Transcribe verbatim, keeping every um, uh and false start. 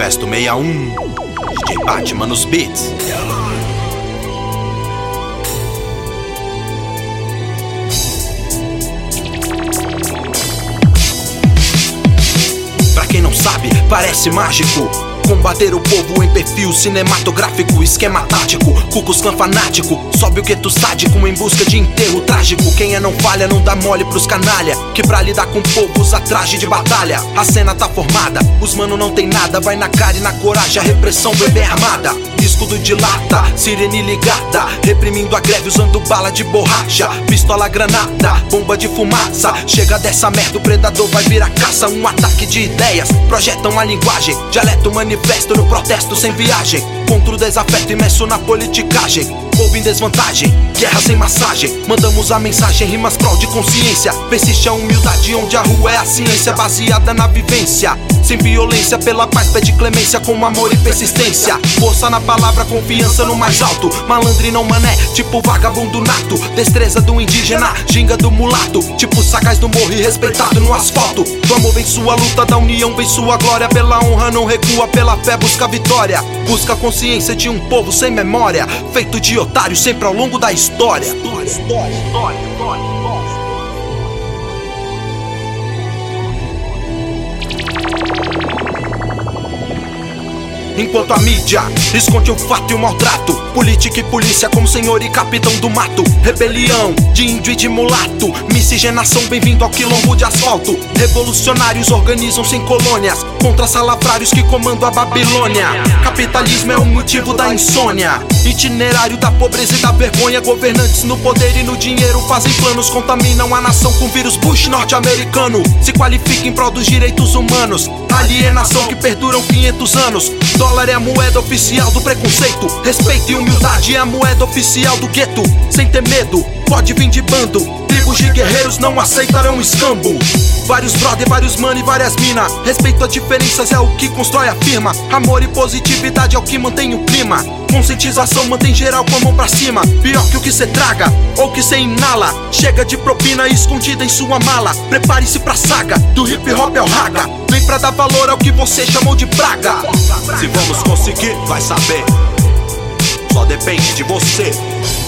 Manifesto sessenta e um, D J Batman nos beats. Pra quem não sabe, parece mágico combater o povo em perfil cinematográfico, esquema tático, Ku Klux Klan fanático, sobe o gueto sádico em busca de enterro trágico. Quem é não falha, não dá mole pros canalha, que pra lidar com o povo usa traje de batalha. A cena tá formada, os mano não tem nada, vai na cara e na coragem, a repressão bebê armada. Escudo de lata, sirene ligada, reprimindo a greve usando bala de borracha, pistola granada, bomba de fumaça. Chega dessa merda, o predador vai virar caça. Um ataque de ideias, projetam a linguagem, dialeto manifesto no protesto sem viagem, contra o desafeto imerso na politicagem. Povo em desvantagem, guerra sem massagem, mandamos a mensagem, rimas prol de consciência. Persiste a humildade onde a rua é a ciência, baseada na vivência, sem violência, pela paz pede clemência, com amor e persistência. Força na palavra, confiança no mais alto, malandro e não mané, tipo vagabundo nato. Destreza do indígena, ginga do mulato, tipo sagaz do morro e respeitado no asfalto. Do amor vem sua luta, da união vem sua glória, pela honra não recua, pela fé busca a vitória. Busca a consciência de um povo sem memória, feito de otário sempre ao longo da história. História, história, história, história. Enquanto a mídia esconde o fato e o maltrato, política e polícia como senhor e capitão do mato. Rebelião de índio e de mulato, miscigenação, bem-vindo ao quilombo de asfalto. Revolucionários organizam-se em colônias, contra salafrários que comandam a Babilônia. Capitalismo é o motivo da insônia, itinerário da pobreza e da vergonha. Governantes no poder e no dinheiro fazem planos, contaminam a nação com vírus Bush norte-americano. Se qualifica em prol dos direitos humanos, alienação que perduram quinhentos anos. Dólar é a moeda oficial do preconceito, respeito e humildade é a moeda oficial do gueto. Sem ter medo, pode vir de bando, tribos de guerreiros não aceitarão escambo. Vários brother, vários mano e várias mina, respeito a diferenças é o que constrói a firma. Amor e positividade é o que mantém o clima. Conscientização mantém geral com a mão pra cima. Pior que o que cê traga ou que cê inala, chega de propina escondida em sua mala. Prepare-se pra saga, do hip hop ao raga, vem pra dar valor ao que você chamou de praga. Se vamos conseguir, vai saber, só depende de você.